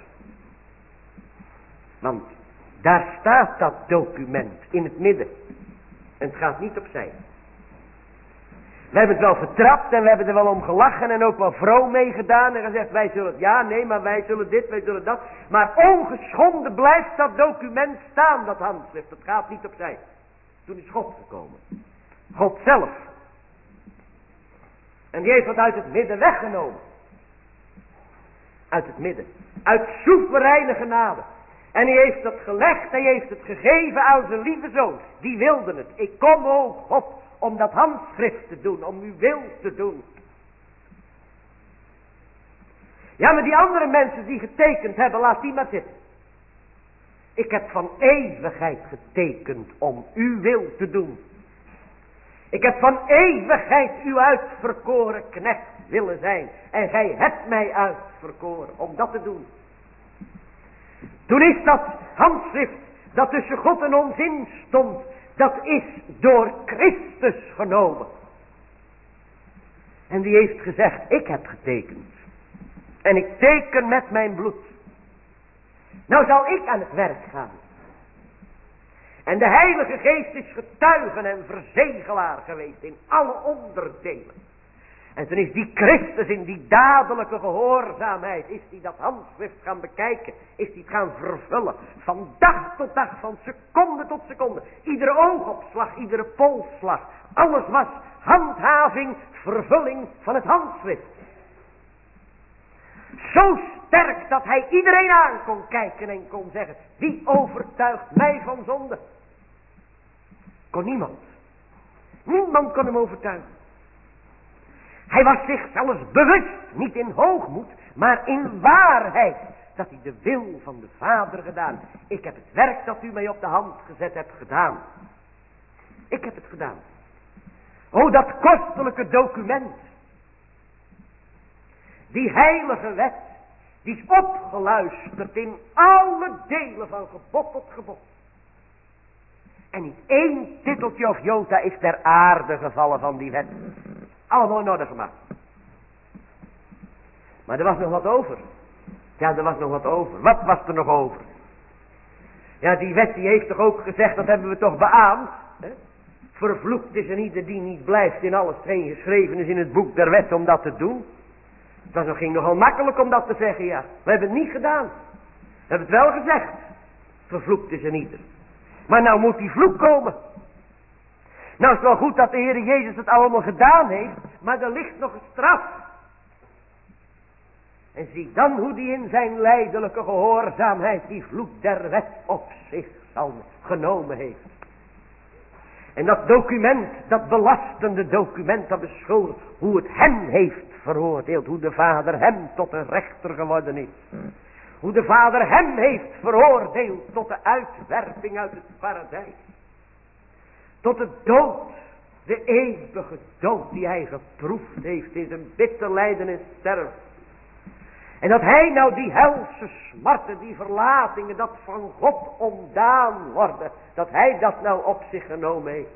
Want daar staat dat document in het midden. En het gaat niet opzij. We hebben het wel vertrapt en we hebben er wel om gelachen en ook wel vroom mee gedaan. En gezegd, wij zullen het, ja, nee, maar wij zullen dit, wij zullen dat. Maar ongeschonden blijft dat document staan, dat handschrift. Het gaat niet opzij. Toen is God gekomen. God zelf. En die heeft het uit het midden weggenomen. Uit het midden. Uit soevereine genade. En hij heeft het gelegd, hij heeft het gegeven aan zijn lieve zoon. Die wilde het. Ik kom, o God, om dat handschrift te doen, om uw wil te doen. Ja, maar die andere mensen die getekend hebben, laat die maar zitten. Ik heb van eeuwigheid getekend om uw wil te doen. Ik heb van eeuwigheid uw uitverkoren knecht willen zijn. En gij hebt mij uitverkoren om dat te doen. Toen is dat handschrift dat tussen God en ons in stond, dat is door Christus genomen. En die heeft gezegd, ik heb getekend. En ik teken met mijn bloed. Nou zal ik aan het werk gaan. En de Heilige Geest is getuigen en verzegelaar geweest in alle onderdelen. En toen is die Christus in die dadelijke gehoorzaamheid, is die dat handschrift gaan bekijken, is die het gaan vervullen. Van dag tot dag, van seconde tot seconde. Iedere oogopslag, iedere polsslag. Alles was handhaving, vervulling van het handschrift. Zo sterk dat hij iedereen aan kon kijken en kon zeggen, wie overtuigt mij van zonde? Kon niemand. Niemand kon hem overtuigen. Hij was zich zelfs bewust, niet in hoogmoed, maar in waarheid, dat hij de wil van de Vader gedaan. Ik heb het werk dat u mij op de hand gezet hebt gedaan. Ik heb het gedaan. O, dat kostelijke document. Die heilige wet, die is opgeluisterd in alle delen van gebod tot gebod. En niet één titeltje of jota is ter aarde gevallen van die wet. Allemaal in orde gemaakt. Maar er was nog wat over. Ja, er was nog wat over. Wat was er nog over? Ja, die wet die heeft toch ook gezegd, dat hebben we toch beaamd. Hè? Vervloekt is er ieder die niet blijft in alles hetgeen geschreven is in het boek der wet om dat te doen. Het ging nogal makkelijk om dat te zeggen, ja. We hebben het niet gedaan. We hebben het wel gezegd. Vervloekt is er ieder. Maar nou moet die vloek komen. Nou is het wel goed dat de Heer Jezus het allemaal gedaan heeft, maar er ligt nog een straf. En zie dan hoe die in zijn lijdelijke gehoorzaamheid die vloek der wet op zich zal genomen heeft. En dat document, dat belastende document, dat beschuldigt hoe het hem heeft veroordeeld. Hoe de Vader hem tot een rechter geworden is. Hoe de Vader hem heeft veroordeeld tot de uitwerping uit het paradijs. Tot de dood, de eeuwige dood die hij geproefd heeft in zijn bitter lijden en sterven. En dat hij nou die helse smarten, die verlatingen, dat van God ontdaan worden, dat hij dat nou op zich genomen heeft.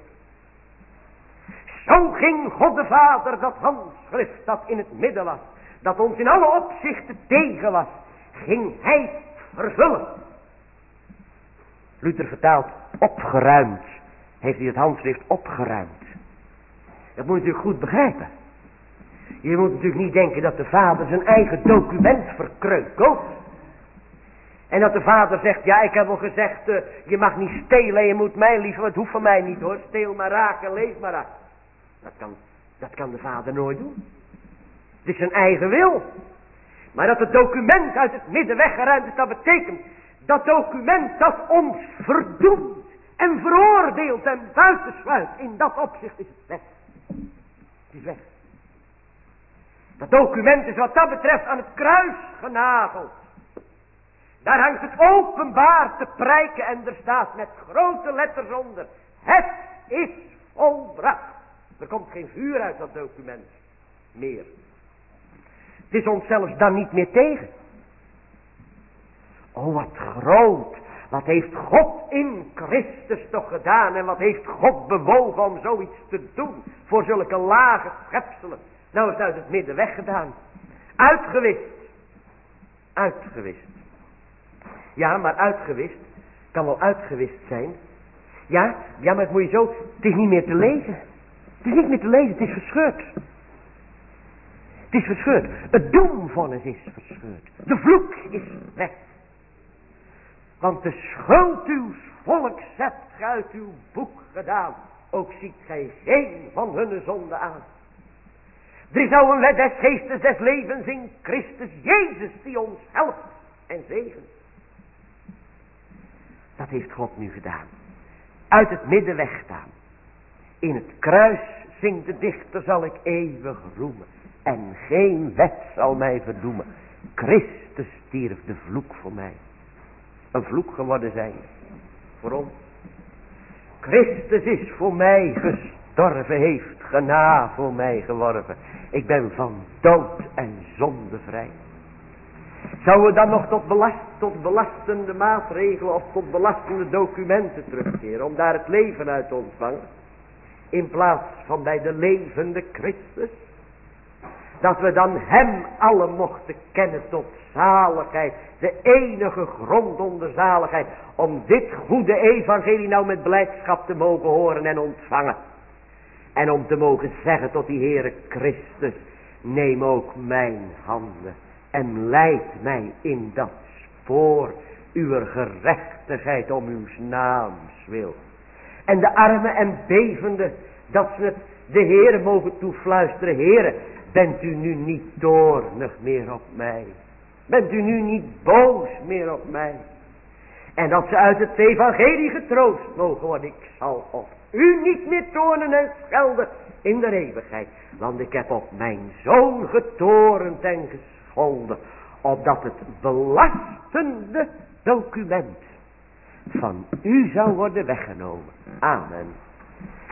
Zo ging God de Vader dat handschrift dat in het midden was, dat ons in alle opzichten tegen was, ging hij vervullen. Luther vertaalt opgeruimd. Heeft hij het handschrift opgeruimd. Dat moet je natuurlijk goed begrijpen. Je moet natuurlijk niet denken dat de Vader zijn eigen document verkreukelt. En dat de Vader zegt, ja, ik heb al gezegd, je mag niet stelen, je moet mij lief, het hoeft van mij niet hoor. Steel maar raak en leef maar raak. Dat kan de Vader nooit doen. Het is zijn eigen wil. Maar dat het document uit het midden weggeruimd is, dat betekent dat document dat ons verdoemt en veroordeelt en buitensluit. In dat opzicht is het weg. Het is weg. Dat document is wat dat betreft aan het kruis genageld. Daar hangt het openbaar te prijken en er staat met grote letters onder. Het is volbracht. Er komt geen vuur uit dat document meer. Het is ons zelfs dan niet meer tegen. Oh, wat groot. Wat heeft God in Christus toch gedaan. En wat heeft God bewogen om zoiets te doen. Voor zulke lage schepselen. Nou is het uit het midden weggedaan. Uitgewist. Uitgewist. Ja, maar uitgewist kan wel uitgewist zijn. Ja, maar het moet je zo, het is niet meer te lezen. Het is niet meer te lezen, het is verscheurd. Het is verscheurd. Het doemvonnis is verscheurd. De vloek is weg. Want de schuld uws volks hebt gij uit uw boek gedaan. Ook ziet gij geen van hun zonde aan. Er is nou een wet des geestes des levens in Christus Jezus die ons helpt en zegent. Dat heeft God nu gedaan. Uit het midden wegstaan. In het kruis zingt de dichter zal ik eeuwig roemen. En geen wet zal mij verdoemen. Christus stierf de vloek voor mij. Een vloek geworden zijn. Voor ons. Christus is voor mij gestorven. Heeft genade voor mij geworven. Ik ben van dood en zonde vrij. Zouden we dan nog tot belastende maatregelen of tot belastende documenten terugkeren om daar het leven uit te ontvangen? In plaats van bij de levende Christus. Dat we dan hem alle mochten kennen tot zaligheid. De enige grond onder zaligheid. Om dit goede evangelie nou met blijdschap te mogen horen en ontvangen. En om te mogen zeggen tot die Heere Christus. Neem ook mijn handen. En leid mij in dat spoor. Uw gerechtigheid om uw naams wil. En de armen en bevende. Dat ze het de Heere mogen toefluisteren. Heere. Bent u nu niet toornig meer op mij? Bent u nu niet boos meer op mij? En dat ze uit het evangelie getroost mogen worden. Ik zal op u niet meer toornen en schelden in de eeuwigheid. Want ik heb op mijn zoon getorend en gescholden. Opdat het belastende document van u zou worden weggenomen. Amen.